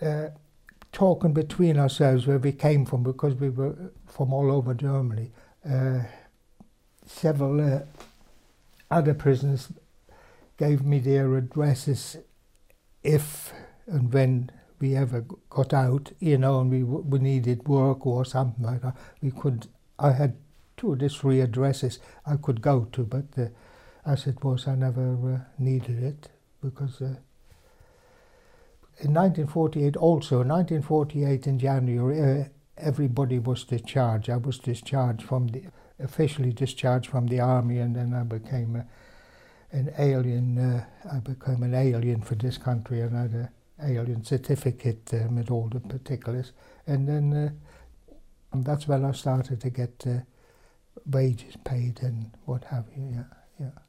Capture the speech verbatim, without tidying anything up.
uh, talking between ourselves where we came from, because we were from all over Germany. Uh, several uh, other prisoners gave me their addresses if and when we ever got out, you know, and we we needed work or something like that. We could. I had two or three addresses I could go to, but uh, as it was, I never uh, needed it, because uh, in nineteen forty-eight, also nineteen forty-eight in January, uh, everybody was discharged. I was discharged from the officially discharged from the army, and then I became a, an alien. Uh, I became an alien for this country, and I had an alien certificate um, with all the particulars. And then uh, that's when I started to get uh, wages paid and what have you. Yeah, yeah.